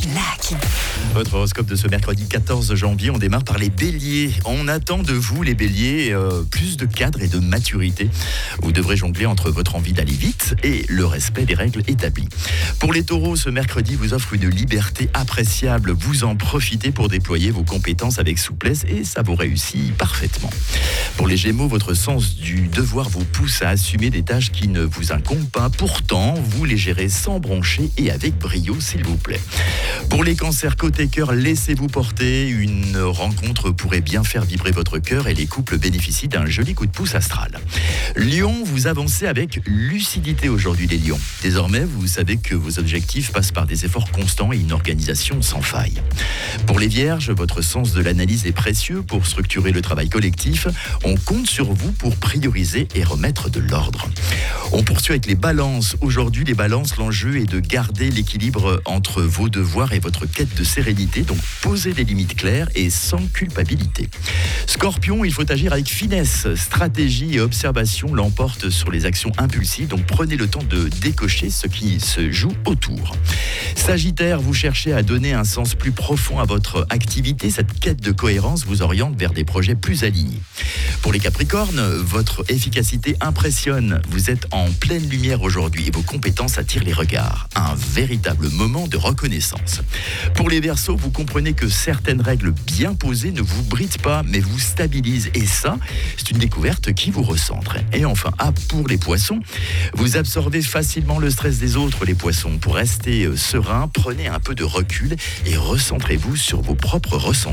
Lucky. Votre horoscope de ce mercredi 14 janvier, on démarre par les béliers. On attend de vous, les béliers, plus de cadre et de maturité. Vous devrez jongler entre votre envie d'aller vite et le respect des règles établies. Pour les taureaux, ce mercredi vous offre une liberté appréciable. Vous en profitez pour déployer vos compétences avec souplesse et ça vous réussit parfaitement. Pour les gémeaux, votre sens du devoir vous pousse à assumer des tâches qui ne vous incombent pas. Pourtant, vous les gérez sans broncher et avec brio, s'il vous plaît. Pour les cancers, côté cœur, laissez-vous porter. Une rencontre pourrait bien faire vibrer votre cœur et les couples bénéficient d'un joli coup de pouce astral. Lion, vous avancez avec lucidité aujourd'hui, les lions. Désormais, vous savez que vos objectifs passent par des efforts constants et une organisation sans faille. Pour les vierges, votre sens de l'analyse est précieux pour structurer le travail collectif. On compte sur vous pour prioriser et remettre de l'ordre. On poursuit avec les balances. Aujourd'hui, les balances, l'enjeu est de garder l'équilibre entre vos devoirs et votre quête de sérénité. Donc, posez des limites claires et sans culpabilité. Scorpion, il faut agir avec finesse. Stratégie et observation l'emportent sur les actions impulsives. Donc, prenez le temps de décocher ce qui se joue autour. Sagittaire, vous cherchez à donner un sens plus profond à votre activité. Cette quête de cohérence vous oriente vers des projets plus alignés. Pour les Capricornes, votre efficacité impressionne. Vous êtes en pleine lumière aujourd'hui et vos compétences attirent les regards. Un véritable moment de reconnaissance. Pour les Verseaux, vous comprenez que certaines règles bien posées ne vous brident pas, mais vous stabilisent. Et ça, c'est une découverte qui vous recentre. Et enfin, pour les Poissons, vous absorbez facilement le stress des autres, les Poissons. Pour rester serein, prenez un peu de recul et recentrez-vous sur vos propres ressentis.